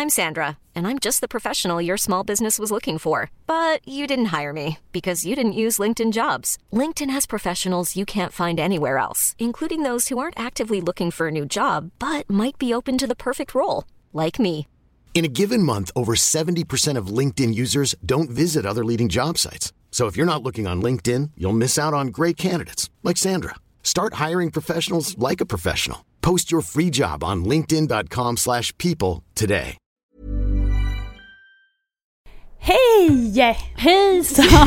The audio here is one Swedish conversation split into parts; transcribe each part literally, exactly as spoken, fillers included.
I'm Sandra, and I'm just the professional your small business was looking for. But you didn't hire me because you didn't use LinkedIn Jobs. LinkedIn has professionals you can't find anywhere else, including those who aren't actively looking for a new job, but might be open to the perfect role, like me. In a given month, over seventy percent of LinkedIn users don't visit other leading job sites. So if you're not looking on LinkedIn, you'll miss out on great candidates like Sandra. Start hiring professionals like a professional. Post your free job on linkedin dot com slash people today. Hej! Hejsan!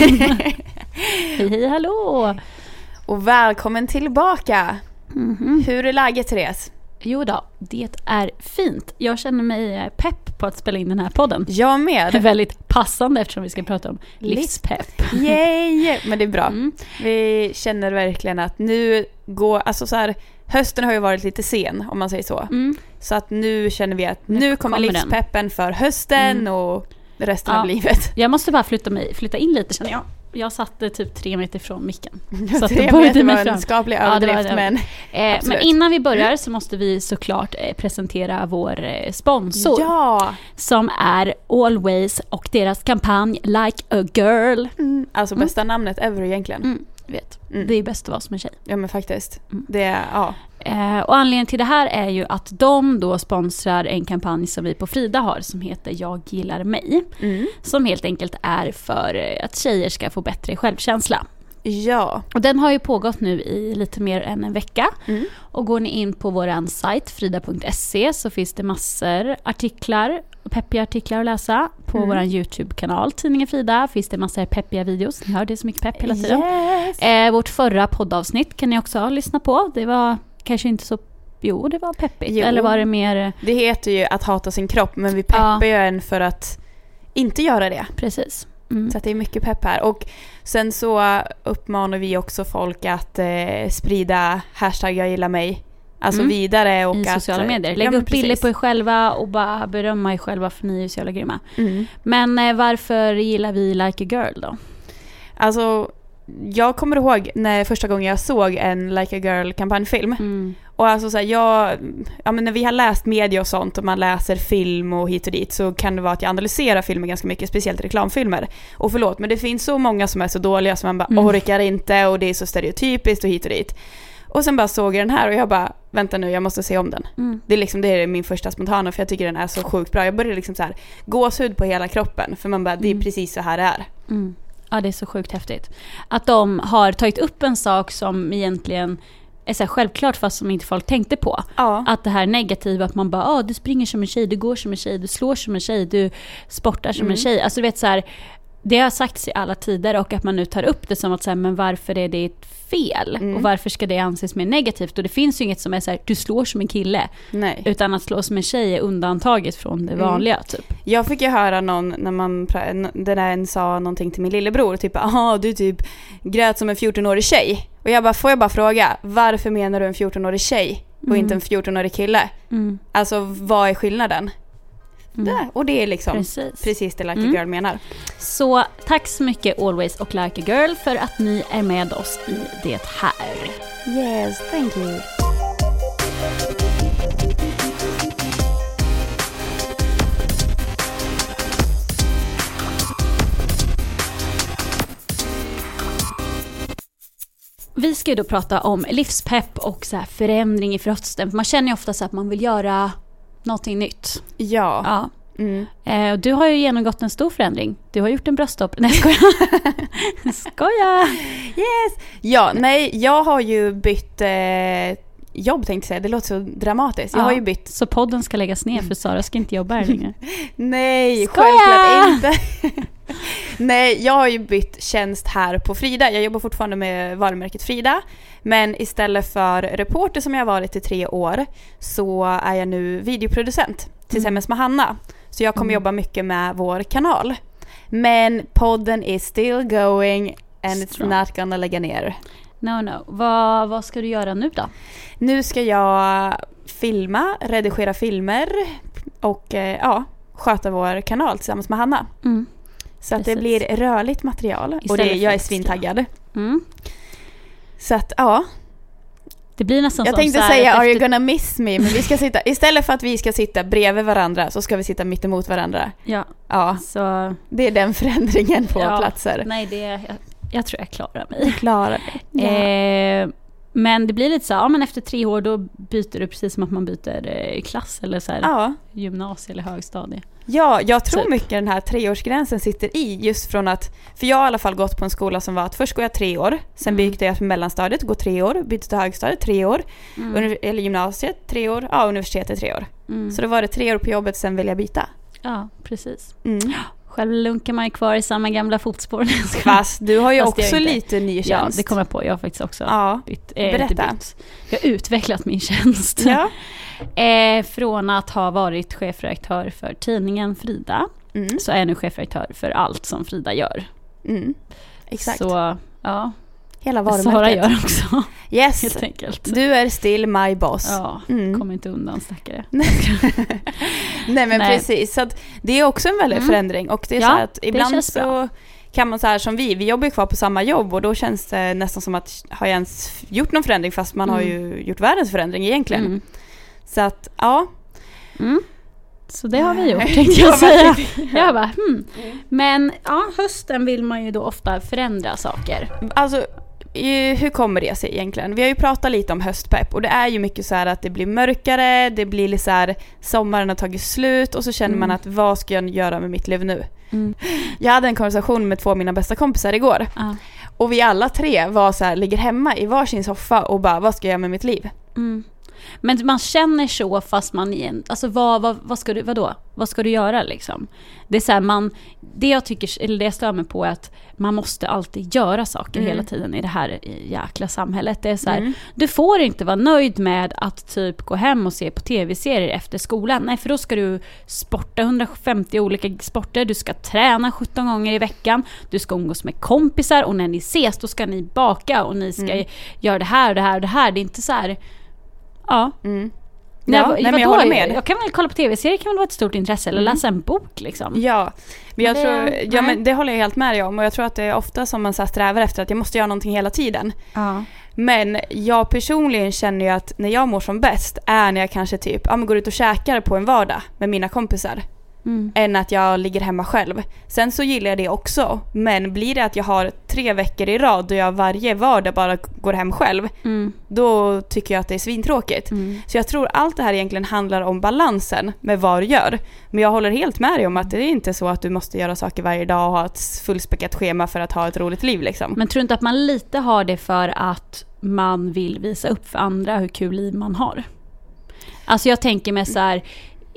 Hej, hej, hallå! Och välkommen tillbaka. Mm-hmm. Hur är läget, Therese? Jo då, det är fint. Jag känner mig pepp på att spela in den här podden. Jag med. Det är väldigt passande eftersom vi ska prata om livspepp. Yay! Men det är bra. Mm. Vi känner verkligen att nu går, alltså så här, hösten har ju varit lite sen om man säger så. Mm. Så att nu känner vi att nu, nu kommer, kommer livspeppen den. För hösten mm. och resten ja. Av livet. Jag måste bara flytta mig, flytta in lite känner jag. Jag satte typ tre meter från micken. Så tre meter var en skaplig överdrift. Ja, men, eh, men innan vi börjar så måste vi såklart eh, presentera vår eh, sponsor. Ja. Som är Always och deras kampanj Like a Girl. Mm. Alltså bästa mm. namnet ever egentligen. Mm. Vet. Mm. Det är bäst att vara som en tjej. Ja men faktiskt. Mm. Det är, ja. Eh, och anledningen till det här är ju att de då sponsrar en kampanj som vi på Frida har som heter Jag gillar mig. Mm. Som helt enkelt är för att tjejer ska få bättre självkänsla. Ja. Och den har ju pågått nu i lite mer än en vecka. Mm. Och går ni in på våran sajt frida punkt se så finns det massor artiklar, peppiga artiklar att läsa. På mm. våran YouTube-kanal Tidningen Frida finns det massor peppiga videos. Ni hör, det är så mycket pepp hela tiden. Yes. Eh, vårt förra poddavsnitt kan ni också lyssna på. Det var kanske inte så... Jo, det var peppigt. Jo. Eller var det mer... Det heter ju att hata sin kropp, men vi peppar ju ja. en för att inte göra det. Precis. Mm. Så att det är mycket pepp här. Och sen så uppmanar vi också folk att eh, sprida hashtag jag gillar mig. Alltså mm. vidare. Och i att, sociala medier. Lägg ja, upp bilder på er själva och bara berömma er själva för ni är så jävla grymma. Mm. Men eh, varför gillar vi Like a Girl då? Alltså... Jag kommer ihåg när första gången jag såg en Like a Girl-kampanjfilm. Mm. Och alltså så här, jag, ja, men när vi har läst media och sånt och man läser film och hit och dit så kan det vara att jag analyserar filmer ganska mycket, speciellt reklamfilmer. Och förlåt, men det finns så många som är så dåliga som man bara mm. orkar inte och det är så stereotypiskt och hit och dit. Och sen bara såg jag den här och jag bara, vänta nu, jag måste se om den. Mm. Det är liksom, det är min första spontana för jag tycker den är så sjukt bra. Jag började liksom så här, gåshud på hela kroppen för man bara, det är mm. precis så här det är. Mm. Ja, det är så sjukt häftigt. Att de har tagit upp en sak som egentligen är så här självklart fast som inte folk tänkte på. Ja. Att det här negativa, att man bara, ah, du springer som en tjej, du går som en tjej, du slår som en tjej, du sportar som mm. en tjej. Alltså du vet så här, det har sagts i alla tider och att man nu tar upp det som att säga, men varför är det ett fel? Mm. Och varför ska det anses mer negativt? Och det finns ju inget som är så här, du slår som en kille. Nej. Utan att slå som en tjej är undantaget från det vanliga mm. typ. Jag fick ju höra någon när man den där en sa någonting till min lillebror typ, aha, du typ grät som en fjortonårig tjej. Och jag bara, får jag bara fråga, varför menar du en fjortonårig tjej och mm. inte en fjortonårig kille? Mm. Alltså, vad är skillnaden? Mm. Det, och det är liksom precis, precis det Like mm. a Girl menar. Så tack så mycket Always och Like a Girl för att ni är med oss i det här. Yes, thank you. Vi ska ju då prata om livspepp och så här förändring i hösten. Man känner ju ofta så att man vill göra någonting nytt. Ja. ja. Mm. Eh, du har ju genomgått en stor förändring. Du har gjort en bröststopp. Nej, skoja. skoja. Yes. Ja, nej, jag har ju bytt eh, jobb tänkte jag säga. Det låter så dramatiskt. Jag ja. har ju bytt. Så podden ska läggas ner för Sara ska inte jobba här längre. Nej, skoja. självklart inte. Nej, jag har ju bytt tjänst här på Frida. Jag jobbar fortfarande med varumärket Frida. Men istället för reporter som jag har varit i tre år så är jag nu videoproducent tillsammans med Hanna. Så jag kommer mm. jobba mycket med vår kanal. Men podden is still going and Strong. it's not gonna lägga ner. No, no. Vad, vad ska du göra nu då? Nu ska jag filma, redigera filmer och eh, ja, sköta vår kanal tillsammans med Hanna. Mm. Så att det blir rörligt material. Istället och det, jag är svintaggad. Mm. Så att, ja. Det blir nästan Jag som tänkte så här säga att are you efter- gonna miss me? Men vi ska sitta, istället för att vi ska sitta bredvid varandra så ska vi sitta mitt emot varandra. Ja, Ja, så... det är den förändringen på ja, platser. Nej, det, jag, jag tror jag klarar mig. Klarar det. Ja. Eh, men det blir lite så här, ja, men efter tre år då byter du precis som att man byter eh, klass eller så här, Ja. gymnasie eller högstadie. Ja, jag tror Typ. mycket den här treårsgränsen sitter i just från att, för jag har i alla fall gått på en skola som var att först går jag tre år, sen Mm. byter jag till mellanstadiet, går tre år, byter till högstadiet tre år, Mm. Univers- eller gymnasiet tre år, ja universitetet tre år. Mm. Så då var det tre år på jobbet, sen vill jag byta. Ja, precis. Mm. Själv lunkar man ju kvar i samma gamla fotspår. Fast du har ju Fast det också är inte. lite ny Ja, tjänst. det kommer jag på. Jag har faktiskt också Ja, bytt. Eh, berätta. inte bytt. Jag har utvecklat min tjänst. ja. Eh, från att ha varit chefredaktör för tidningen Frida Mm. så är jag nu chefredaktör för allt som Frida gör. Mm. Exakt. Så ja, Hela Sara varumärket. gör också Yes. helt enkelt. Du är still my boss. Ja, Mm. kommer inte undan stackare. Nej men Nej. precis, så att det är också en väldig Mm. förändring och det är Ja, så här att det ibland känns så bra. kan man så här som vi, vi jobbar ju kvar på samma jobb och då känns det nästan som att har jag ens gjort någon förändring fast man har Mm. ju gjort världens förändring egentligen. Mm. Så att ja. Mm. Så det har vi gjort, tänkte jag säga. Jag bara, hmm. Men ja, hösten vill man ju då ofta förändra saker. Alltså i- hur kommer det sig egentligen? Vi har ju pratat lite om höstpepp och det är ju mycket så här att det blir mörkare, det blir lite så här sommaren har tagit slut och så känner Mm. man att vad ska jag göra med mitt liv nu? Mm. Jag hade en konversation med två av mina bästa kompisar igår. Ja. Och vi alla tre var så här, ligger hemma i varsin soffa och bara, vad ska jag göra med mitt liv? Mm. Men man känner så fast man igen, alltså vad, vad, vad ska du, vadå? Vad ska du göra liksom? Det är så här, man, det jag tycker, eller det jag stör mig på är att man måste alltid göra saker Mm. hela tiden i det här jäkla samhället. Det är så här, Mm. du får inte vara nöjd med att typ gå hem och se på tv-serier efter skolan. Nej, för då ska du sporta hundrafemtio olika sporter, du ska träna sjutton gånger i veckan, du ska umgås med kompisar och när ni ses då ska ni baka och ni ska Mm. göra det här och det här och det här. Det är inte så här. Ja. Mm. Nej, Ja, vad- nej, men jag vadå? håller med. Jag kan väl kolla på tv-serier, kan väl vara ett stort intresse eller Mm. läsa en bok liksom. Ja, men jag Det- tror, ja, nej. men det håller jag helt med dig om och jag tror att det är ofta som man så här strävar efter att jag måste göra någonting hela tiden. Ja. Men jag personligen känner ju att när jag mår som bäst är när jag kanske typ ja, men går ut och käkar på en vardag med mina kompisar. Mm. Än att jag ligger hemma själv. Sen så gillar jag det också. Men blir det att jag har tre veckor i rad då jag varje vardag bara går hem själv. Mm. Då tycker jag att det är svintråkigt. Mm. Så jag tror allt det här egentligen handlar om balansen med vad du gör. Men jag håller helt med dig om att det är inte så att du måste göra saker varje dag och ha ett fullspäckat schema för att ha ett roligt liv liksom. Men tror inte att man lite har det för att man vill visa upp för andra hur kul liv man har? Alltså jag tänker med så här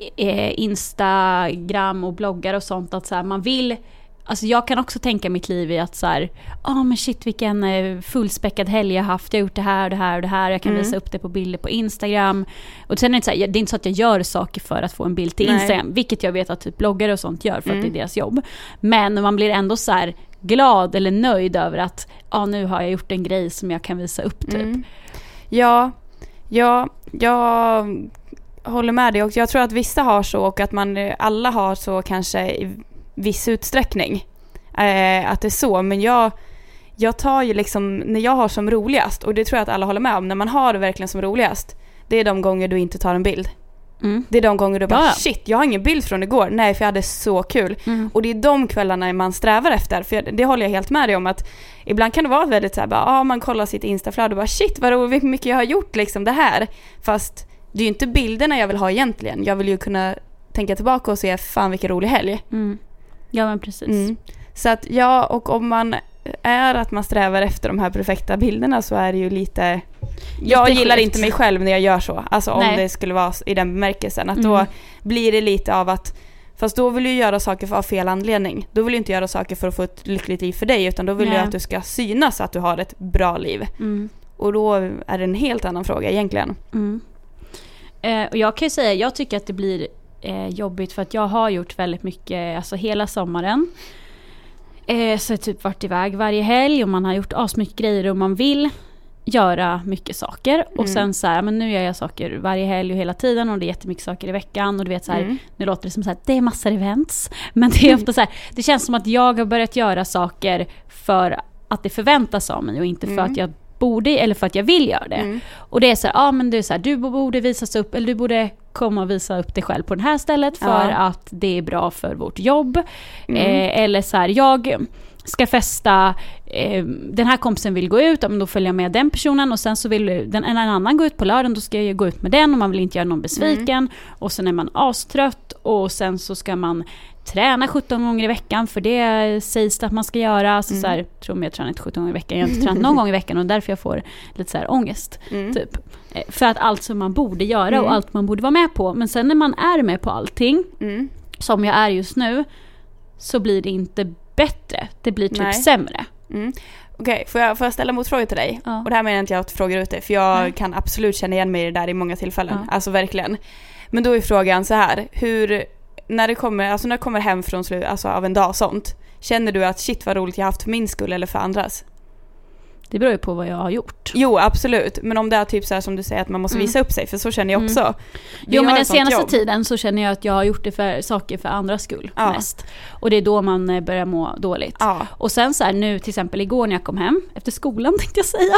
eh, Instagram och bloggar och sånt att så här, man vill, alltså jag kan också tänka mitt liv i att så här, ja oh, men shit vilken eh, fullspäckad helg jag har haft, jag har gjort det här och det här och det här, jag kan Mm. visa upp det på bilder på Instagram. Och sen är det så här, det är inte så att jag gör saker för att få en bild till Nej. Instagram, vilket jag vet att typ bloggare och sånt gör för Mm. att det är deras jobb. Men man blir ändå så här glad eller nöjd över att ja, nu har jag gjort en grej som jag kan visa upp typ. Mm. Ja, ja, jag håller med dig och jag tror att vissa har så och att man alla har så kanske i viss utsträckning. Eh, att det är så, men jag jag tar ju liksom när jag har som roligast och det tror jag att alla håller med om, när man har det verkligen som roligast, det är de gånger du inte tar en bild. Mm. Det är de gånger du bara, Ja, ja. shit, jag har ingen bild från igår. Nej, för jag hade så kul. Mm. Och det är de kvällarna man strävar efter. För jag, det håller jag helt med dig om att ibland kan det vara väldigt så här, bara, ah, man kollar sitt Instaflöde och bara, shit, vad roligt mycket jag har gjort liksom det här. Fast det är ju inte bilderna jag vill ha egentligen. Jag vill ju kunna tänka tillbaka och se, fan vilken rolig helg. Mm. Ja, men precis. Mm. Så att ja, och om man är att man strävar efter de här perfekta bilderna så är det ju lite... Jag Lite gillar skit. inte mig själv när jag gör så. Alltså om Nej. det skulle vara i den bemärkelsen. Att Mm. då blir det lite av att... Fast då vill du göra saker för av fel anledning. Då vill du inte göra saker för att få ett lyckligt liv för dig. Utan då vill Nej. du att du ska synas att du har ett bra liv. Mm. Och då är det en helt annan fråga egentligen. Mm. Eh, och jag kan ju säga, jag tycker att det blir eh, jobbigt för att jag har gjort väldigt mycket, alltså hela sommaren. Eh, så jag har typ varit iväg varje helg och man har gjort asmycket grejer och man vill göra mycket saker. Och Mm. sen så här, men nu gör jag saker varje helg och hela tiden och det är jättemycket saker i veckan och du vet så här, Mm. nu låter det som så här, det är massor events. Men det är ofta så här, det känns som att jag har börjat göra saker för att det förväntas av mig och inte för Mm. att jag borde eller för att jag vill göra det. Mm. Och det är så här, ja men det är så här, du borde visas upp eller du borde komma och visa upp dig själv på det här stället för ja. att det är bra för vårt jobb. Mm. Eh, eller så här, jag ska festa, eh, den här kompisen vill gå ut, men då följer jag med den personen och sen så vill den, en annan gå ut på lördagen, då ska jag gå ut med den och man vill inte göra någon besviken. Mm. Och sen är man astrött och sen så ska man träna sjutton gånger i veckan för det sägs det att man ska göra. Så, mm. så här, tror mig jag tränar inte sjutton gånger i veckan, jag har inte tränat någon gång i veckan och därför jag får lite så här ångest. Mm. Typ. För att allt som man borde göra mm. och allt man borde vara med på. Men sen när man är med på allting, mm. som jag är just nu, så blir det inte bättre. Det blir typ Nej. sämre. Mm. Okej, okay, får, jag, får jag ställa motfrågor till dig? Ja. Och det här menar inte jag att fråga ut dig, för jag Nej. kan absolut känna igen mig i det där i många tillfällen. Ja. Alltså verkligen. Men då är frågan så här, hur, när det kommer, alltså när det kommer hem från slut, alltså av en dag sånt, känner du att shit vad roligt jag haft för min skull eller för andras? Det beror ju på vad jag har gjort. Jo, absolut. Men om det är typ så här som du säger att man måste visa mm. upp sig, för så känner jag också. Mm. Jo, men den senaste jobb. tiden så känner jag att jag har gjort det för saker för andras skull ja. mest. Och det är då man börjar må dåligt. Ja. Och sen så här nu till exempel igår när jag kom hem efter skolan tänkte jag säga.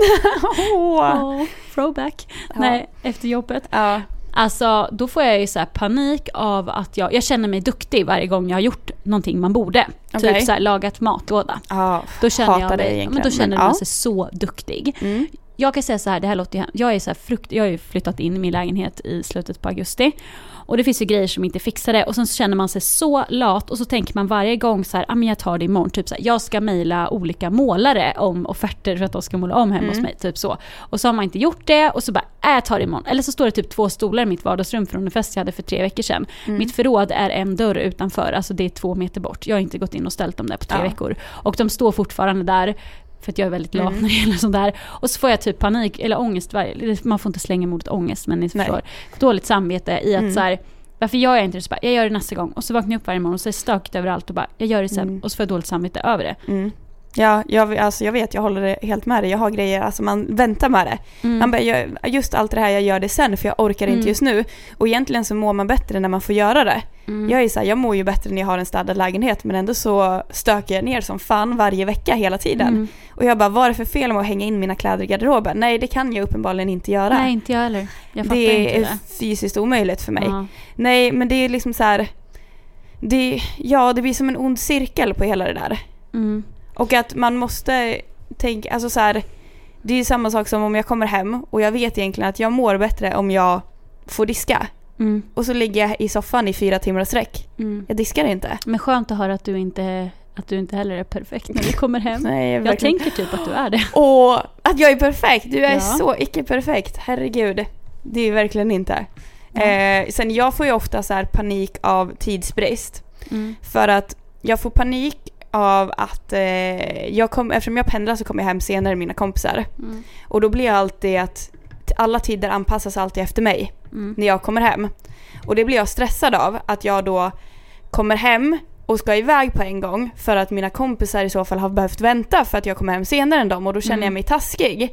oh. oh, throwback. Ja. Nej, efter jobbet. Ja. Alltså, då får jag ju så här panik av att jag, jag känner mig duktig varje gång jag har gjort någonting man borde. Okay. Typ så här, lagat matlåda. Ja, då känner jag mig, men då känner men, man ja. sig så duktig. Mm. Jag kan säga så här, det här låter ju, jag är så här frukt, jag har ju flyttat in i min lägenhet i slutet på augusti. Och det finns ju grejer som inte fixar det. Och sen så känner man sig så lat. Och så tänker man varje gång så här, ah, men jag tar det imorgon. Typ så här, jag ska mejla olika målare om offerter för att de ska måla om hemma mm. hos mig. Typ så. Och så har man inte gjort det. Och så bara, äh, jag tar det imorgon. Eller så står det typ två stolar i mitt vardagsrum från en fest jag hade för tre veckor sedan. Mm. Mitt förråd är en dörr utanför. Alltså det är två meter bort. Jag har inte gått in och ställt dem där på tre ja. veckor. Och de står fortfarande där. För att jag är väldigt lat mm. när det gäller sånt där. Och så får jag typ panik eller ångest. Man får inte slänga emot ångest, men ni förstår. Dåligt samvete i att mm. så här, varför gör jag inte det? Så bara, jag gör det nästa gång. Och så vaknar jag upp varje morgon och så är det stökigt överallt och bara, jag gör det sen. Mm. Och så får jag dåligt samvete över det. Mm. Ja, jag, alltså, jag vet, jag håller det helt med dig. Jag har grejer, alltså man väntar med det. Mm. Man bara, jag, just allt det här, jag gör det sen för jag orkar mm. inte just nu. Och egentligen så mår man bättre när man får göra det. Mm. Jag är så här, jag mår ju bättre när jag har en städad lägenhet, men ändå så stöker jag ner som fan varje vecka hela tiden. Mm. Och jag bara, vad är det för fel med att hänga in mina kläder i garderoben? Nej, det kan jag uppenbarligen inte göra. Nej, inte jag heller. Jag fattar det inte är det. fysiskt omöjligt för mig. Ja. Nej, men det är liksom så här, det, ja, det blir som en ond cirkel på hela det där. Mm. Och att man måste tänka, alltså så här, det är ju samma sak som om jag kommer hem och jag vet egentligen att jag mår bättre om jag får diska. Mm. Och så ligger jag i soffan i fyra timmar sträck. Mm. Jag diskar inte. Men skönt att höra att du inte, att du inte heller är perfekt när du kommer hem. Nej, jag, jag tänker typ att du är det. Och att jag är perfekt. Du är ja. så icke-perfekt. Herregud. Det är verkligen inte. Mm. Eh, sen jag får ju ofta så här panik av tidsbrist. Mm. För att jag får panik av att eh, jag kom, eftersom jag pendlar så kommer jag hem senare än mina kompisar. Mm. Och då blir jag alltid att alla tider anpassas alltid efter mig mm. när jag kommer hem. Och det blir jag stressad av, att jag då kommer hem och ska iväg på en gång för att mina kompisar i så fall har behövt vänta för att jag kommer hem senare än dem, och då känner mm. jag mig taskig.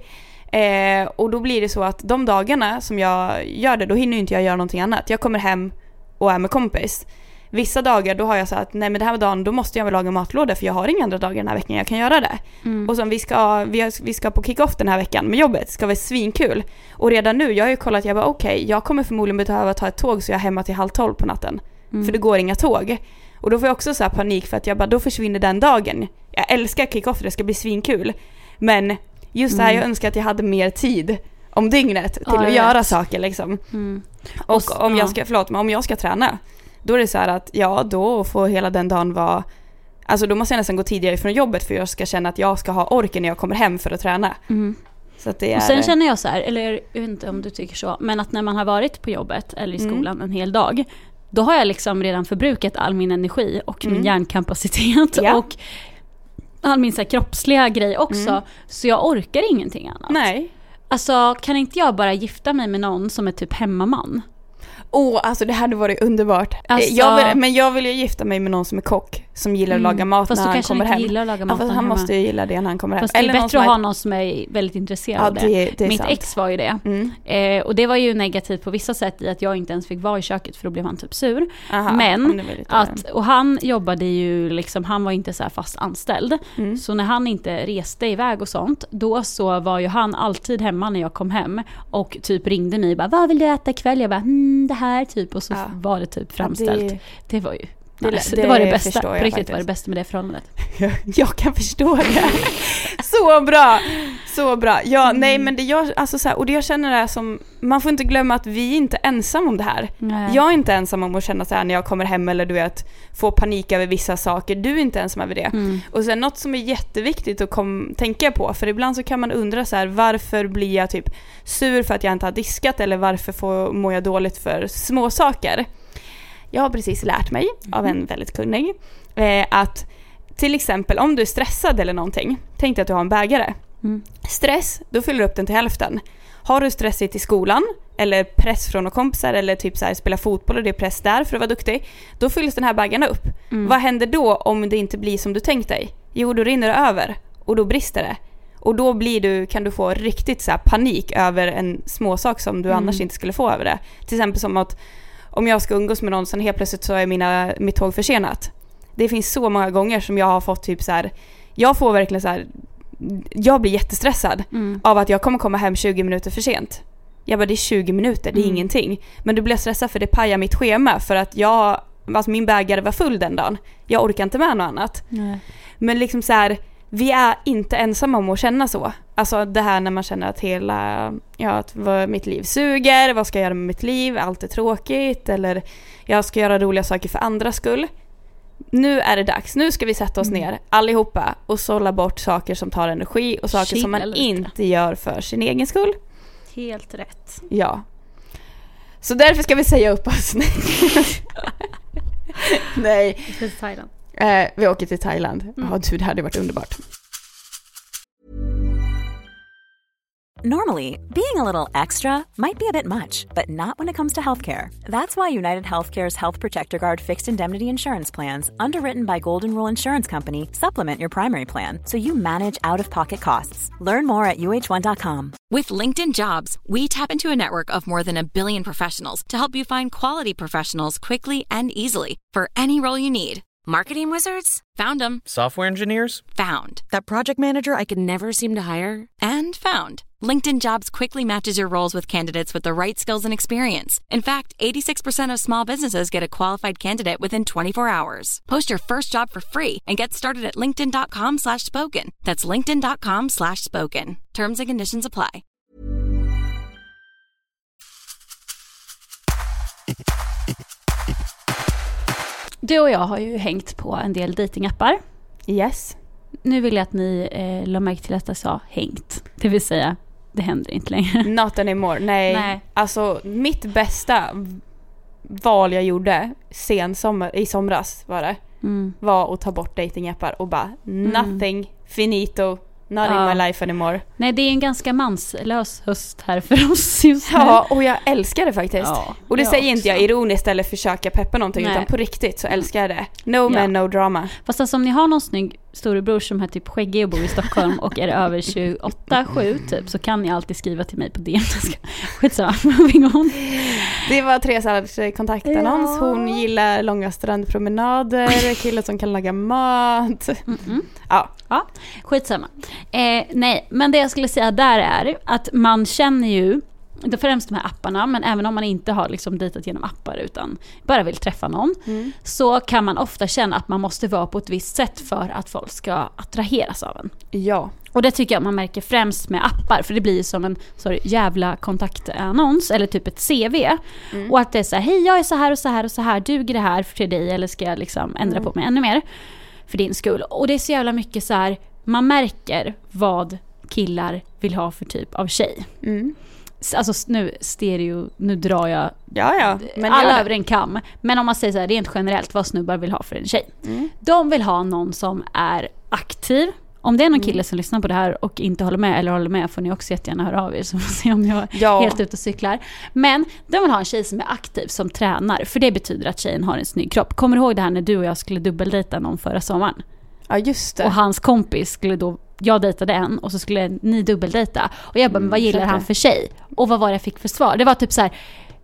Eh, och då blir det så att de dagarna som jag gör det, då hinner inte jag göra någonting annat. Jag kommer hem och är med kompis. Vissa dagar då har jag sagt att nej, men det här var dagen, då måste jag väl laga matlåda för jag har inga andra dagar den här veckan jag kan göra det. Mm. Och som vi ska, vi, vi ska på kick-off den här veckan med jobbet, ska vara svinkul. Och redan nu, jag har ju kollat, jag bara okej, okay, jag kommer förmodligen behöva ta ett tåg så jag är hemma till halv tolv på natten. Mm. För det går inga tåg. Och då får jag också så här panik för att jag bara, då försvinner den dagen. Jag älskar kick-off, det ska bli svinkul. Men just det här, mm. jag önskar att jag hade mer tid om dygnet till ja, att göra vet. saker liksom. Mm. Och, och så, om jag ska, förlåt, men om jag ska träna, då är det så här att ja, då får hela den dagen vara, alltså då måste jag nästan gå tidigare från jobbet för jag ska känna att jag ska ha orken när jag kommer hem för att träna. Mm. Så att det är... Och sen känner jag så här, eller jag vet inte om du tycker så, men att när man har varit på jobbet eller i skolan mm. en hel dag, då har jag liksom redan förbrukat all min energi och mm. min hjärnkapacitet ja. och all min så här kroppsliga grej också, mm. så jag orkar ingenting annat. Nej. Alltså, kan inte jag bara gifta mig med någon som är typ hemmaman? Åh, oh, alltså det hade varit underbart. Alltså... Jag vill, men jag vill ju gifta mig med någon som är kock. som gillar att laga mat fast när han kommer hem. Fast gillar att laga mat ja, han hemma. måste ju gilla det när han kommer hem. Fast det är Eller bättre att är... ha någon som är väldigt intresserad ja, av det. det, det är Mitt sant. ex var ju det. Mm. Eh, och det var ju negativt på vissa sätt i att jag inte ens fick vara i köket för då blev han typ sur. Aha, Men lite... att, och han jobbade ju liksom, han var inte så här fast anställd. Mm. Så när han inte reste iväg och sånt, då så var ju han alltid hemma när jag kom hem och typ ringde mig och bara, vad vill du äta ikväll? Jag bara, hmm, det här typ. Och så ja. var det typ framställt. Ja, det... det var ju Det, nice. det, det var det bästa, på riktigt faktiskt. var det bästa med det förhållandet. Jag kan förstå det. Så bra. Så bra. Ja, mm. nej men det jag alltså så här, och det jag känner är som man får inte glömma att vi är inte ensam om det här. Nej. Jag är inte ensam om att känna så här när jag kommer hem eller du vet få panik över vissa saker. Du är inte ensam över det. Mm. Och sen något som är jätteviktigt att kom, tänka på, för ibland så kan man undra så här, varför blir jag typ sur för att jag inte har diskat eller varför får, mår jag dåligt för små saker? Jag har precis lärt mig av en väldigt kunnig eh, att till exempel om du är stressad eller någonting, tänk dig att du har en bägare. Mm. Stress, då fyller du upp den till hälften. Har du stressigt i skolan eller press från några kompisar eller typ så här, spela fotboll och det är press där för att vara duktig, då fylls den här bägaren upp. Mm. Vad händer då om det inte blir som du tänkt dig? Jo, då rinner det över och då brister det. Och då blir du, kan du få riktigt så här, panik över en småsak som du mm. annars inte skulle få över det. Till exempel som att om jag ska umgås med någon sen helt plötsligt så är mina, mitt tåg försenat. Det finns så många gånger som jag har fått typ så här, jag får verkligen så här, jag blir jättestressad mm. av att jag kommer komma hem tjugo minuter för sent. Jag bara, det är tjugo minuter, det är mm. ingenting. Men du blir stressad för det pajar mitt schema för att jag, alltså min bägare var full den dagen. Jag orkar inte med något annat. Nej. Men liksom så här, vi är inte ensamma om att känna så. Alltså det här när man känner att hela, ja, att vad, mitt liv suger, vad ska jag göra med mitt liv, allt är tråkigt eller jag ska göra roliga saker för andras skull. Nu är det dags, nu ska vi sätta oss mm. ner allihopa och sålla bort saker som tar energi och saker Chilla som man lite. inte gör för sin egen skull. Helt rätt. Ja. Så därför ska vi säga upp oss. Nej. Till Thailand. Eh, vi åker till Thailand. Ja, mm. oh, du, det hade varit underbart. Normally, being a little extra might be a bit much, but not when it comes to healthcare. That's why United Healthcare's Health Protector Guard fixed indemnity insurance plans, underwritten by Golden Rule Insurance Company, supplement your primary plan so you manage out-of-pocket costs. Learn more at U H one dot com. With LinkedIn Jobs, we tap into a network of more than a billion professionals to help you find quality professionals quickly and easily for any role you need. Marketing wizards? Found them. Software engineers? Found. That project manager I could never seem to hire? And found. LinkedIn Jobs quickly matches your roles with candidates with the right skills and experience. In fact, eighty-six percent of small businesses get a qualified candidate within twenty-four hours. Post your first job for free and get started at linkedin.com slash spoken. That's linkedin.com slash spoken. Terms and conditions apply. Du och jag har ju hängt på en del datingappar. Yes. Nu vill jag att ni eh, la märke till att jag sa hängt. Det vill säga, det händer inte längre. Not anymore. Nej. Nej. Alltså, mitt bästa val jag gjorde sen sommar, i somras var det. Mm. Var att ta bort datingappar och bara nothing, mm. finito. Not ja. in my life anymore. Nej, det är en ganska manslös höst här för oss just nu. Ja, och jag älskar det faktiskt. Ja, och det säger också. Inte jag ironiskt eller försöka peppa någonting, Nej. utan på riktigt så älskar jag det. No ja. man, no drama. Fast alltså, om ni har någon snygg storebror som är typ skäggig och bor i Stockholm och är över tjugoåtta sju typ, så kan ni alltid skriva till mig på D M. Skitsamma, moving on. Det var Teresas kontaktannons. Ja. Hon gillar långa strandpromenader, killar som kan laga mat. Mm-mm. Ja. Ja, skitsamma. Eh, nej, men det jag skulle säga där är att man känner ju, det främst de här apparna, men även om man inte har liksom dejtat genom appar utan bara vill träffa någon, mm. så kan man ofta känna att man måste vara på ett visst sätt för att folk ska attraheras av en. Ja. Och det tycker jag man märker främst med appar, för det blir som en sorry, jävla kontaktannons eller typ ett C V. Mm. Och att det är så här, hej, jag är så här och så här och så här, duger det här för dig eller ska jag liksom ändra mm. på mig ännu mer för din skull? Och det är så jävla mycket så här, man märker vad killar vill ha för typ av tjej. Mm. Alltså nu stereo, nu drar jag ja, ja. Men alla jag... över en kam. Men om man säger så här, rent generellt vad snubbar vill ha för en tjej. Mm. De vill ha någon som är aktiv, Om det är någon kille som lyssnar på det här och inte håller med eller håller med får ni också jättegärna höra av er så får vi se om jag är Ja. helt ute och cyklar. Men de vill ha en tjej som är aktiv, som tränar. För det betyder att tjejen har en snygg kropp. Kommer du ihåg det här när du och jag skulle dubbeldejta någon förra sommaren? Ja, just det. Och hans kompis skulle då, jag dejtade en och så skulle ni dubbeldejta. Och jag bara, men vad gillar klart han det. för tjej? Och vad var det jag fick för svar? Det var typ så här,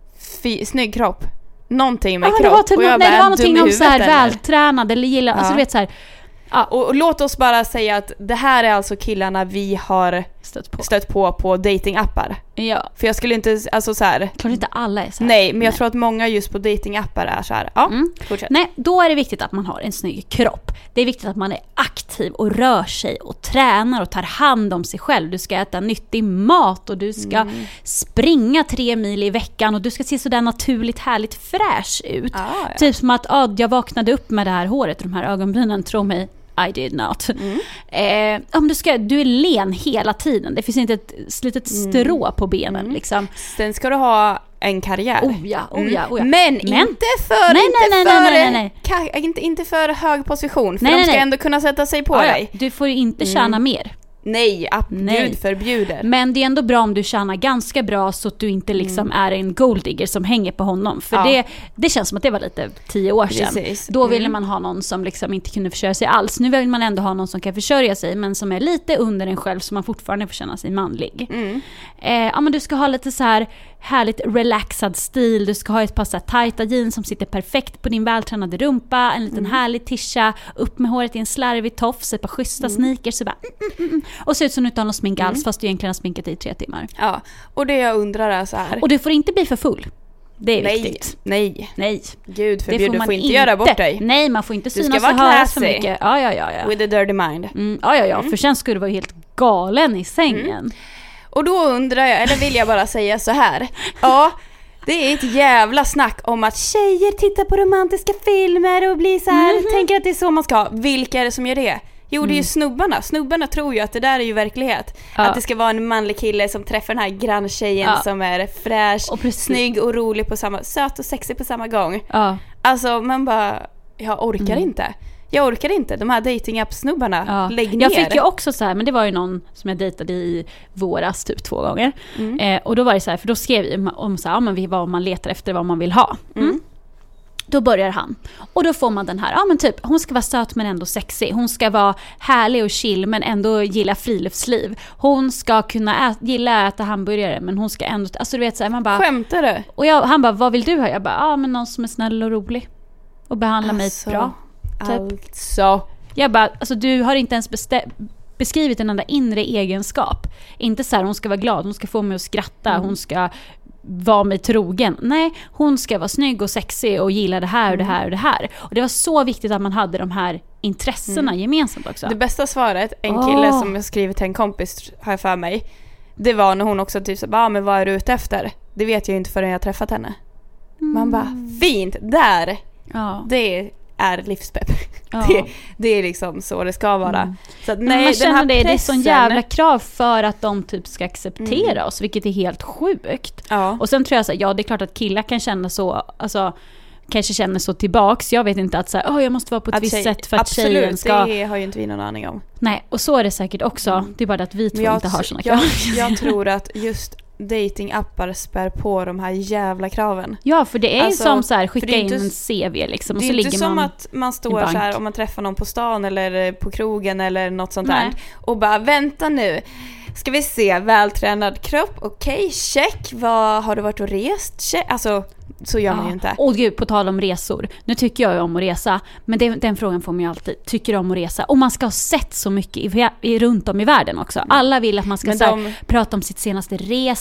Fy, snygg kropp. Någonting med ja, men kropp. det var typ, Och jag nej, det bara, var någonting dum i om så här huvudet, eller? vältränad eller gillar, Ja. alltså du vet så här, ja, Och, och låt oss bara säga att det här är alltså killarna vi har stött på. stött på på datingappar. Ja, För jag skulle inte, alltså så här. klart inte alla är så här. Nej, men jag Nej. tror att många just på datingappar är så här. Ja, Mm. fortsätt. Nej, då är det viktigt att man har en snygg kropp. Det är viktigt att man är aktiv och rör sig och tränar och tar hand om sig själv. Du ska äta nyttig mat och du ska Mm. springa tre mil i veckan och du ska se så där naturligt härligt fräsch ut. Ah, ja. Typ som att ah, jag vaknade upp med det här håret och de här ögonbrynen, tro mig, I did not. Mm. Eh, om du, ska, du är len hela tiden. Det finns inte ett slitet Mm. strå på benen. Liksom. Sen ska du ha en karriär. Oh ja, oh ja, oh ja. Men, Men- inte för, Nej, inte, nej, nej, för nej, nej, nej. Ka- inte, inte för hög position. För Nej, de nej, ska nej. ändå kunna sätta sig på Ah, ja. dig. Du får ju inte tjäna mer. Nej, ab- Nej. Gud förbjuder. Men det är ändå bra om du tjänar ganska bra så att du inte liksom är en golddigger som hänger på honom. För Mm. Ja. det, det känns som att det var lite tio år sedan. Precis. Då ville Mm. man ha någon som liksom inte kunde försörja sig alls. Nu vill man ändå ha någon som kan försörja sig men som är lite under en själv så man fortfarande får känna sig manlig. Mm. Eh, ja, men du ska ha lite så här härligt relaxad stil. Du ska ha ett par så här tajta jeans som sitter perfekt på din vältränade rumpa. En liten härlig tisha. Upp med håret i en slarvig tofs. Ett par schyssta sneakers. Så bara, mm, mm, mm. Och se ut som du inte har någon smink alls fast du egentligen har sminkat i tre timmar. Ja, och det jag undrar är så här. Och du får inte bli för full. Det är nej, viktigt. nej, Nej. Gud Det förbjuder, får du man får inte göra bort dig. Nej, man får inte ska synas vara och höras för classy. mycket. Ja, ja, ja. ja. With a dirty mind. Mm, ja, ja, ja. För sen skulle du vara helt galen i sängen. Och då undrar jag, eller vill jag bara säga så här. Ja, det är ett jävla snack om att tjejer tittar på romantiska filmer och blir så här, tänker att det är så man ska ha. Vilka är det som gör det? Jo, det är ju snubbarna. Snubbarna tror ju att det där är ju verklighet. Ja. Att det ska vara en manlig kille som träffar den här granntjejen Ja. som är fräsch, Och precis. snygg och rolig på samma, söt och sexig på samma gång. Ja. Alltså, man bara, jag orkar Mm. inte. Jag orkar inte. De här dating-app-snubbarna, Ja. lägg ner. Jag fick ju också så här, men det var ju någon som jag dejtade i våras typ två gånger. Mm. Eh, och då var det så här, för då skrev vi om så här, ja, men vi, vad man letar efter, vad man vill ha. Mm. Mm. Då börjar han. Och då får man den här, ja men typ, hon ska vara söt men ändå sexig. Hon ska vara härlig och chill men ändå gilla friluftsliv. Hon ska kunna ä- gilla att äta hamburgare men hon ska ändå, alltså du vet så här, man bara. Skämtar du? Och jag, han bara, vad vill du ha? Jag bara, ja men någon som är snäll och rolig. Och behandlar Alltså, mig bra. Typ. Alltså. Jag bara, alltså du har inte ens bestä- beskrivit en enda inre egenskap. Inte så här, hon ska vara glad, hon ska få mig att skratta, Mm. hon ska vara mig trogen. Nej, hon ska vara snygg och sexig och gilla det här och det här och det här. Och det var så viktigt att man hade de här intressena gemensamt också. Det bästa svaret, en kille Åh. som jag skrivit till en kompis har jag för mig, det var när hon också typ så bara, ah, men vad är du ute efter? Det vet jag ju inte förrän jag har träffat henne. Man bara, fint, där! Ja. Det är livspepp. Ja. Det, det är liksom så det ska vara. Så att, Men nej, man den känner här det, det är sån pressen- jävla krav för att de typ ska acceptera oss, vilket är helt sjukt. Ja. Och sen tror jag så här, ja det är klart att killar kan känna så, alltså kanske känner så tillbaks. Jag vet inte att så här, oh, jag måste vara på ett Att visst tjej- sätt för att absolut, tjejen ska. det har ju inte vi någon aning om. Nej, och så är det säkert också. Det är bara det att vi två Men jag, inte har såna jag, krav. jag tror att just datingappar spär på de här jävla kraven. Ja, för det är Alltså, som så här, för det skicka är in inte- en C V liksom. Och Det så är ligger inte som man. att man i står bank. så här om man träffar någon på stan eller på krogen eller något sånt Nej. där och bara vänta nu. Ska vi se, vältränad kropp, okej, okay, check. Vad har du varit och rest? Check. Alltså, så gör man ju inte. Och gud, på tal om resor. Nu tycker jag ju om att resa, men det, den frågan får man ju alltid. Tycker du om att resa? Och man ska ha sett så mycket i, i, runt om i världen också. Alla vill att man ska Men så här, de- prata om sitt senaste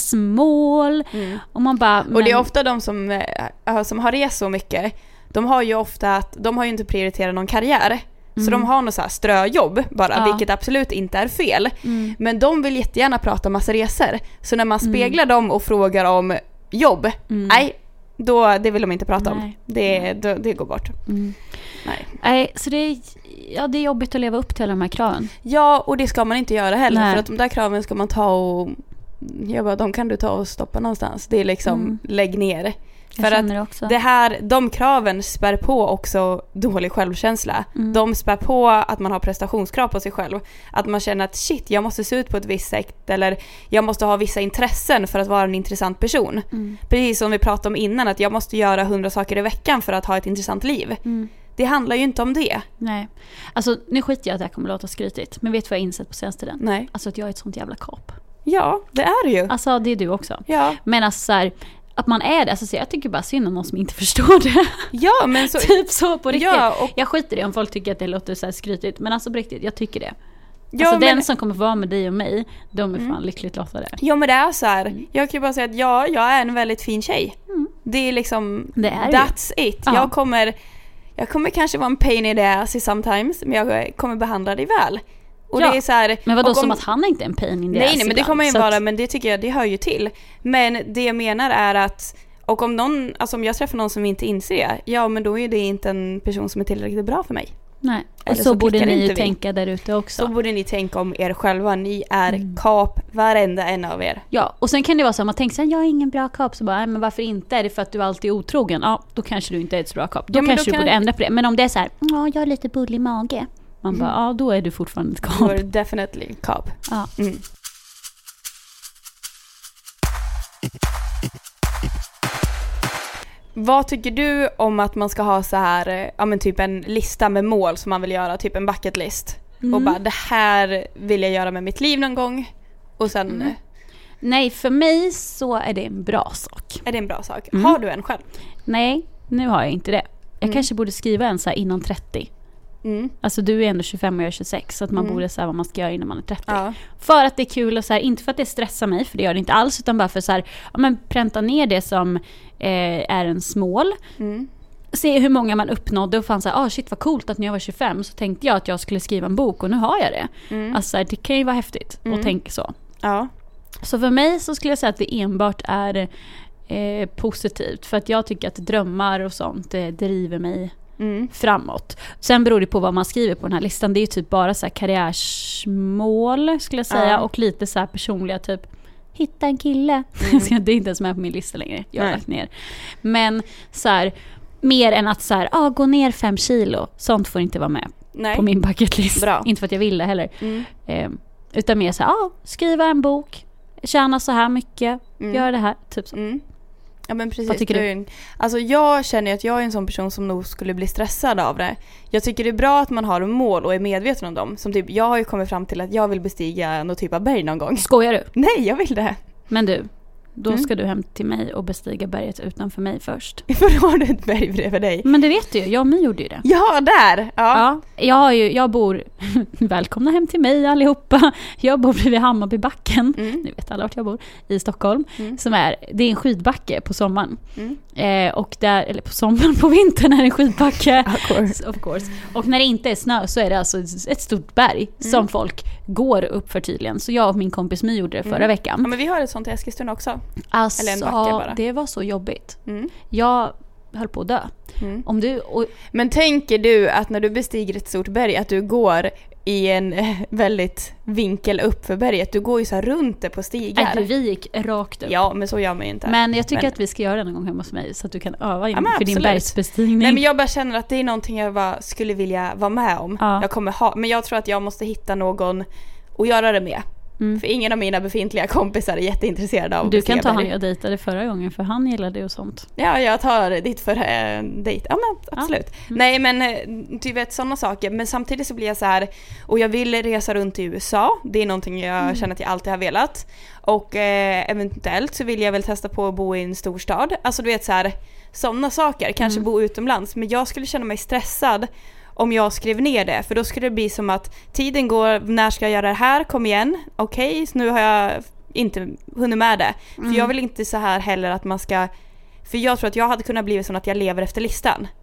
resmål. Mm. Och man bara... Och det är men- ofta de som, äh, som har rest så mycket. De har ju ofta att, de har ju inte prioriterat någon karriär. Så de har något så här ströjobb bara, Ja. vilket absolut inte är fel. Mm. Men de vill jättegärna prata om massa resor. Så när man speglar dem och frågar om jobb, Mm. nej, då, det vill de inte prata om. Nej. Det, det, det går bort. Mm. Nej. Nej, så det är, ja, det är jobbigt att leva upp till alla de här kraven. Ja, och det ska man inte göra heller. Nej. För att de där kraven ska man ta och... Jag bara, de kan du ta och stoppa någonstans. Det är liksom, Mm. lägg ner. För att det, också. det här, de kraven spär på också dålig självkänsla. Mm. De spär på att man har prestationskrav på sig själv. Att man känner att shit, jag måste se ut på ett visst sätt. Eller jag måste ha vissa intressen för att vara en intressant person. Mm. Precis som vi pratade om innan, att jag måste göra hundra saker i veckan för att ha ett intressant liv. Mm. Det handlar ju inte om det. Nej. Alltså nu skiter jag att det här kommer låta skrytigt. Men vet du vad jag insett på senaste tiden? Nej. Alltså att jag är ett sånt jävla kap. Ja, det är ju. Alltså det är du också. Ja. Men alltså så här, att man är det, alltså, jag tycker bara synd om någon som inte förstår det. Ja, men så... typ så på riktigt. Ja, och... Jag skiter i om folk tycker att det låter så här skrytigt. Men alltså på riktigt, jag tycker det. Ja, alltså men... den som kommer vara med dig och mig, de är fan mm. lyckligt lottade. Ja, men det är så här. Mm. Jag kan ju bara säga att ja, jag är en väldigt fin tjej. Mm. Det är liksom, det är that's ju. it. Ja. Jag kommer... Jag kommer kanske vara en pain in the ass sometimes, men jag kommer behandla dig väl. Och ja. det är så här, men vadå, om, som att han inte är en pain in the nej, ass? Nej, men det kommer ju vara, att... men det tycker jag, det hör ju till. Men det jag menar är att, och om någon, alltså om jag träffar någon som inte inser, ja men då är det inte en person som är tillräckligt bra för mig. Nej, och så, så borde ni ju tänka där ute också. Så borde ni tänka om er själva. Ni är mm. kap, varenda en av er. Ja, och sen kan det vara så att man tänker så här, jag är ingen bra kap. Så bara, nej, men varför inte? Är det för att du alltid är otrogen? Ja, då kanske du inte är ett så bra kap. Då ja, kanske då du kan... borde ändra på det. Men om det är så här, ja, jag har lite bullig mage. Man bara, mm. ja, då är du fortfarande ett kap. Du är definitely kap. Ja. Mm. Vad tycker du om att man ska ha så här, ja men typ en lista med mål som man vill göra, typ en bucket list. Mm. Och bara, det här vill jag göra med mitt liv någon gång. Och sen... Mm. Nej, för mig så är det en bra sak. Är det en bra sak? Mm. Har du en själv? Nej, nu har jag inte det. Jag mm. kanske borde skriva en så här innan trettio. Mm. Alltså du är ändå tjugofem och jag är tjugosex, så att man mm. borde säga vad man ska göra innan man är trettio. Ja. För att det är kul och så här, inte för att det stressar mig, för det gör det inte alls, utan bara för så här, ja, men pränta ner det som eh, är en mål. Mm. Se hur många man uppnådde och fann så här, ah shit vad coolt att när jag var tjugofem så tänkte jag att jag skulle skriva en bok och nu har jag det. Mm. Alltså det kan ju vara häftigt mm. att tänka så. Ja. Så för mig så skulle jag säga att det enbart är eh, positivt, för att jag tycker att drömmar och sånt det driver mig Mm. framåt. Sen beror det på vad man skriver på den här listan. Det är ju typ bara så här karriärsmål skulle jag säga, ja. Och lite så här personliga, typ hitta en kille. Mm. Det är inte ens med på min lista längre. Jag har lagt ner. Men så här, mer än att så här, ah, gå ner fem kilo. Sånt får inte vara med Nej. På min bucketlist. Bra. Inte för att jag vill det heller. Mm. Eh, utan mer så här, ah, skriva en bok, tjäna så här mycket, mm. göra det här, typ så. Mm. Ja men precis. Vad tycker du? Alltså jag känner att jag är en sån person som nog skulle bli stressad av det. Jag tycker det är bra att man har mål och är medveten om dem. Som typ, jag har ju kommit fram till att jag vill bestiga någon typ av berg någon gång. Skojar du? Nej, jag vill det. Men du, då mm. ska du hem till mig och bestiga berget utanför mig först. För då har du ett berg bredvid dig. Men det vet du ju, jag och My gjorde ju det. Ja, där! Ja, ja jag, har ju, jag bor, välkomna hem till mig allihopa. Jag bor vid Hammarbybacken, mm. ni vet alla vart jag bor, i Stockholm. Mm. Som är, det är en skidbacke på sommaren. Mm. Eh, och där, eller på sommaren, på vintern är det en skidbacke. Of course. Of course. Och när det inte är snö så är det alltså ett stort berg mm. som folk går upp för tydligen. Så jag och min kompis My gjorde det förra mm. veckan. Ja, men vi har ett sånt i Eskilstuna också. Alltså, eller en backe bara. Det var så jobbigt. Mm. Jag höll på att dö. Mm. Om du, och... Men tänker du att när du bestiger ett stort berg att du går i en väldigt vinkel upp för berget? Du går ju så här runt det på stigar. Nej, vi gick rakt upp. Ja, men så gör man ju inte. Men jag tycker men... att vi ska göra det någon gång hemma hos mig så att du kan öva in ja, för din bergsbestigning. Nej, men jag bara känner att det är någonting jag bara skulle vilja vara med om. Ja. Jag kommer ha, men jag tror att jag måste hitta någon och göra det med. Mm. För ingen av mina befintliga kompisar är jätteintresserade av Du kan ta han jag dejtade förra gången, för han gillade ju sånt. Ja, jag tar ditt för äh, dejt. Ja, men absolut. Ja. Mm. Nej, men du vet sådana saker. Men samtidigt så blir jag så här, och jag vill resa runt i U S A. Det är någonting jag mm. känner att jag alltid har velat. Och eh, eventuellt så vill jag väl testa på att bo i en storstad. Alltså du vet så här, sådana saker. Kanske mm. bo utomlands. Men jag skulle känna mig stressad om jag skrev ner det, för då skulle det bli som att tiden går, när ska jag göra det här? Kom igen. Okej, okay, så nu har jag inte hunnit med det. Mm. För jag vill inte så här heller att man ska, för jag tror att jag hade kunnat bli så att jag lever efter listan.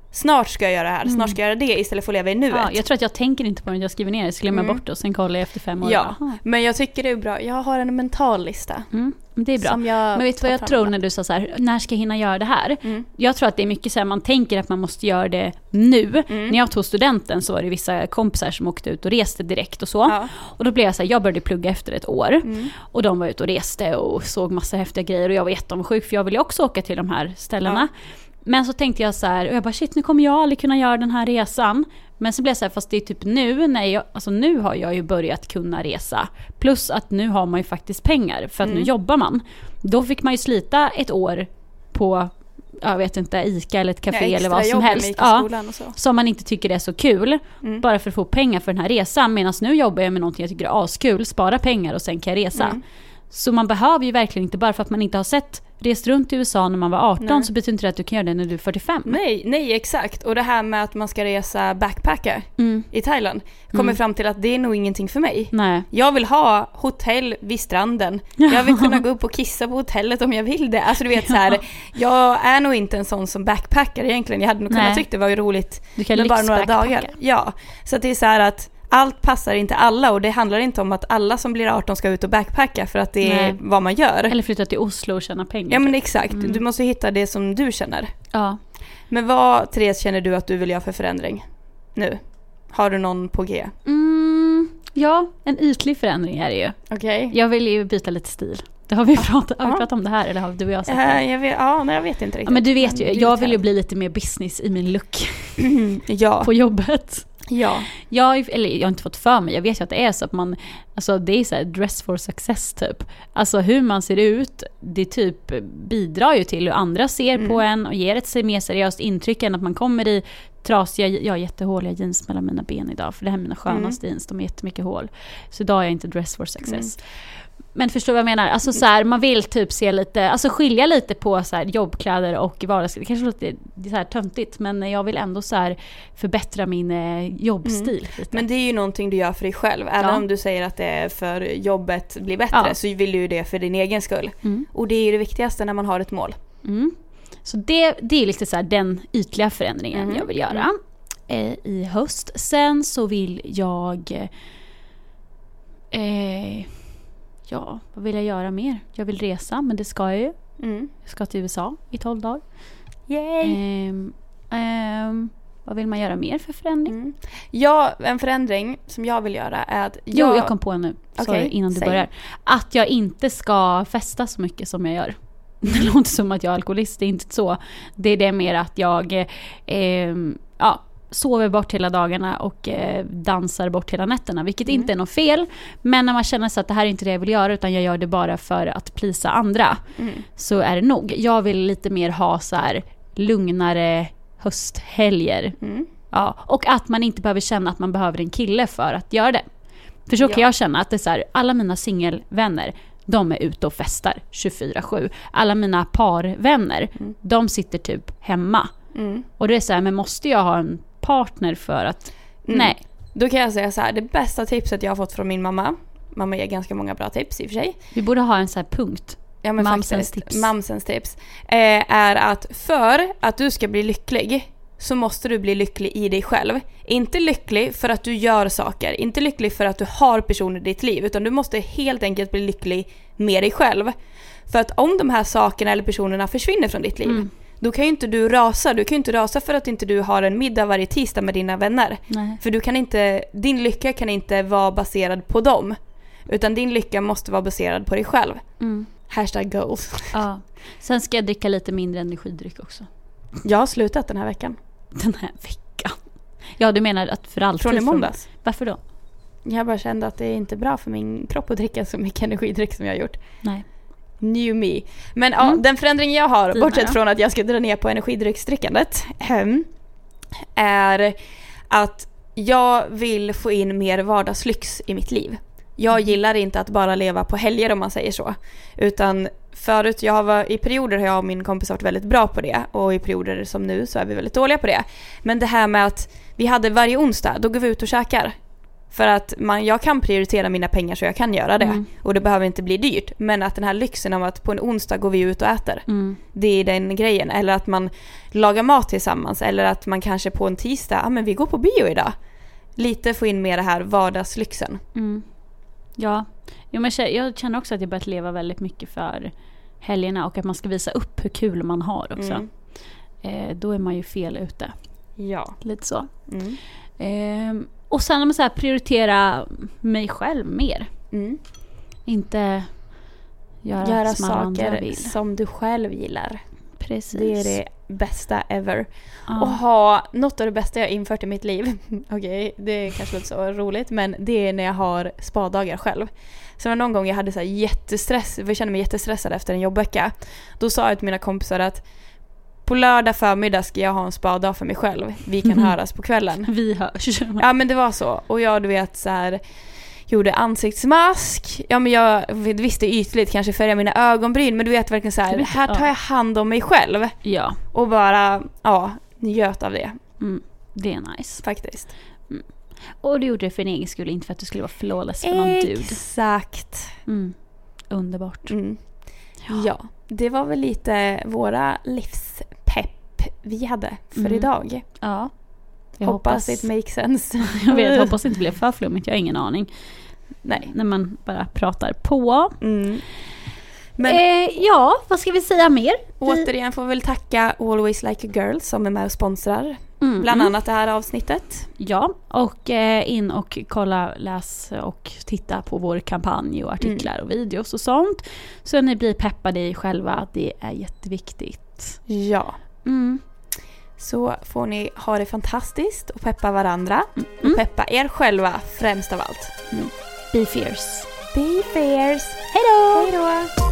snart ska jag göra det här, Mm. snart ska jag göra det istället för att leva i nuet. Ja, jag tror att jag tänker inte på det, jag skriver ner det, så glömmer jag Mm. bort det och sen kollar jag efter fem år. Ja, Aha. men jag tycker det är bra. Jag har en mental lista. Mm, det är bra. Som jag Men vet du tar vad jag fram tror ibland. när du sa så här, när ska jag hinna göra det här? Mm. Jag tror att det är mycket så här, man tänker att man måste göra det nu. Mm. När jag tog studenten så var det vissa kompisar som åkte ut och reste direkt och så. Ja. Och då blev jag så här, jag började plugga efter ett år. Mm. Och de var ute och reste och såg massa häftiga grejer. Och jag var jätteomsjuk för jag ville också åka till de här ställena. Ja. Men så tänkte jag så här, och jag bara shit, nu kommer jag aldrig kunna göra den här resan. Men så blev jag så här, fast det är typ nu, när jag, alltså nu har jag ju börjat kunna resa. Plus att nu har man ju faktiskt pengar för att Mm. nu jobbar man. Då fick man ju slita ett år på, jag vet inte, Ica eller ett café Ja, eller vad som extra jobb med helst. Ja, Ica-skolan och så. som man inte tycker är så kul. Mm. Bara för att få pengar för den här resan. Medan nu jobbar jag med någonting jag tycker är askul. Spara pengar och sen kan jag resa. Mm. Så man behöver ju verkligen inte, bara för att man inte har sett rest runt i U S A när man var arton, Nej. så betyder inte det att du kan göra det när du är fyrtiofem. Nej, nej exakt. Och det här med att man ska resa backpacka Mm. i Thailand kommer Mm. fram till att det är nog ingenting för mig. Nej. Jag vill ha hotell vid stranden. Jag vill kunna gå upp och kissa på hotellet om jag vill det. Alltså du vet så här, jag är nog inte en sån som backpackar egentligen. Jag hade nog kunnat Nej. tycka det var roligt Du kan med bara några lyxbackpacka. dagar. Ja, så att det är så här att allt passar inte alla, och det handlar inte om att alla som blir arton ska ut och backpacka för att det är Nej. vad man gör. Eller flytta till Oslo och tjäna pengar. Ja men exakt, Mm. du måste hitta det som du känner. Ja. Men vad, Therese, känner du att du vill göra för förändring nu? Har du någon på G? Mm, ja, en ytlig förändring är det ju. Okej. Jag vill ju byta lite stil. Det har vi pratat, har vi Ja. pratat om det här, eller har du och jag sagt Ja, det? jag vet, ja, nej, jag vet inte riktigt. Ja, men du vet ju, du jag vill ju kan. bli lite mer business i min look Ja, på jobbet. ja. Jag, eller jag har inte fått för mig, jag vet ju att det är så att man, alltså det är så här dress for success typ. Alltså hur man ser ut, det typ bidrar ju till hur andra ser Mm. på en och ger ett mer seriöst intryck än att man kommer i trasiga, jag har jättehåliga jeans mellan mina ben idag, för det här är mina skönaste jeans, de har jättemycket hål. Så idag är jag inte dress for success. Mm. Men förstår vad jag menar? Alltså så här, man vill typ se lite, alltså skilja lite på så här jobbkläder och vardagskläder. Det kanske låter det är så här töntigt, men jag vill ändå så här förbättra min eh, jobbstil lite. Men det är ju någonting du gör för dig själv. Även Ja. om du säger att det är för jobbet blir bättre, Ja. så vill du ju det för din egen skull. Mm. Och det är ju det viktigaste när man har ett mål. Mm. Så det, det är lite så här den ytliga förändringen Mm. jag vill göra eh, i höst. Sen så vill jag eh, ja, vad vill jag göra mer? Jag vill resa, men det ska jag ju. Mm. Jag ska till U S A i tolv dagar. Yay! Ehm, ehm, vad vill man göra mer för förändring? Mm. Ja, en förändring som jag vill göra är att Jo, jag... jag kom på nu. Sorry, Okej, innan du säg. börjar. Att jag inte ska festa så mycket som jag gör. Det låter som att jag är alkoholist, det är inte så. Det är det mer att jag eh, ja, sover bort hela dagarna och eh, dansar bort hela nätterna. Vilket Mm. inte är något fel. Men när man känner sig att det här är inte det jag vill göra, utan jag gör det bara för att plisa andra. Mm. Så är det nog. Jag vill lite mer ha så här lugnare hösthelger. Mm. Ja, och att man inte behöver känna att man behöver en kille för att göra det. För så kan Ja. jag känna att det är så här, alla mina singelvänner, de är ute och festar tjugofyra sju. Alla mina parvänner, Mm. de sitter typ hemma. Mm. Och det är så här, men måste jag ha en partner för att... Mm. Nej. Då kan jag säga så här, det bästa tipset jag har fått från min mamma, mamma ger ganska många bra tips i och för sig. Vi borde ha en så här punkt. Ja, men Mamsens faktiskt, tips. Mamsens tips. Eh, är att för att du ska bli lycklig så måste du bli lycklig i dig själv. Inte lycklig för att du gör saker, inte lycklig för att du har personer i ditt liv, utan du måste helt enkelt bli lycklig med dig själv. För att om de här sakerna eller personerna försvinner från ditt liv, Mm. då kan ju inte du rasa. Du kan ju inte rasa för att inte du har en middag varje tisdag med dina vänner. Nej. För du kan inte, din lycka kan inte vara baserad på dem, utan din lycka måste vara baserad på dig själv. Mm. Hashtag goals. Ja. Sen ska jag dricka lite mindre energidryck också. Jag har slutat den här veckan. Den här veckan. Ja, du menar att för alltid? Från i måndags. Varför då? Jag bara kände att det är inte bra för min kropp att dricka så mycket energidryck som jag har gjort. Nej. New me. Men ja, Mm. den förändring jag har, Dina, bortsett ja. från att jag ska dra ner på energidrycksdrickandet, ehm, är att jag vill få in mer vardagslyx i mitt liv. Jag gillar inte att bara leva på helger, om man säger så. Utan förut, jag har, i perioder har jag och min kompis varit väldigt bra på det. Och i perioder som nu så är vi väldigt dåliga på det. Men det här med att vi hade varje onsdag, då går vi ut och käkar. För att man, jag kan prioritera mina pengar så jag kan göra det. Mm. Och det behöver inte bli dyrt. Men att den här lyxen av att på en onsdag går vi ut och äter. Mm. Det är den grejen. Eller att man lagar mat tillsammans. Eller att man kanske på en tisdag, ja ah, men vi går på bio idag. Lite få in med det här vardagslyxen. Mm. Ja, jo, men jag känner också att jag börjat leva väldigt mycket för helgerna. Och att man ska visa upp hur kul man har också. Mm. Eh, då är man ju fel ute. Ja. Lite så. Mm. Eh, och sen om så här, prioritera mig själv mer. Mm. Inte göra, göra som saker vill. Som du själv gillar. Precis. Det är det bästa ever. Ja. Och ha något av det bästa jag infört i mitt liv. Okej, okay, det kanske låter så roligt. Men det är när jag har spadagar själv. Så var någon gång jag hade så här jättestress. Jag kände mig jättestressad efter en jobbvecka. Då sa jag till mina kompisar att på lördag förmiddag ska jag ha en spadag för mig själv. Vi kan mm. höras på kvällen. Vi hörs. Ja, men det var så. Och jag, du vet, så här, gjorde ansiktsmask. Ja, men jag visste ytligt kanske färga mina ögonbryn. Men du vet verkligen så här, vet, här tar jag hand om mig själv. Ja. Och bara, ja, njöt av det. Mm. Det är nice. Faktiskt. Mm. Och du gjorde det för din egen skull, inte för att du skulle vara flawless för någon dude. Exakt. Mm. Underbart. Mm. Ja. ja, det var väl lite våra livspepp vi hade för mm. idag. Ja. Jag hoppas it makes sense. Jag vet, jag hoppas det inte blir för flummigt. Jag har ingen aning. Nej. När man bara pratar på. Mm. Men, eh, ja, vad ska vi säga mer? Återigen får vi väl tacka Always Like a Girl som är med och sponsrar. Mm. Bland annat det här avsnittet. Ja, och eh, in och kolla, läs och titta på vår kampanj och artiklar mm. och videos och sånt. Så ni blir peppade i själva. Det är jätteviktigt. Ja. Mm. Så får ni ha det fantastiskt och peppa varandra. Mm. Och peppa er själva främst av allt. Mm. Be fierce. Be fierce. Hej då! Hej då!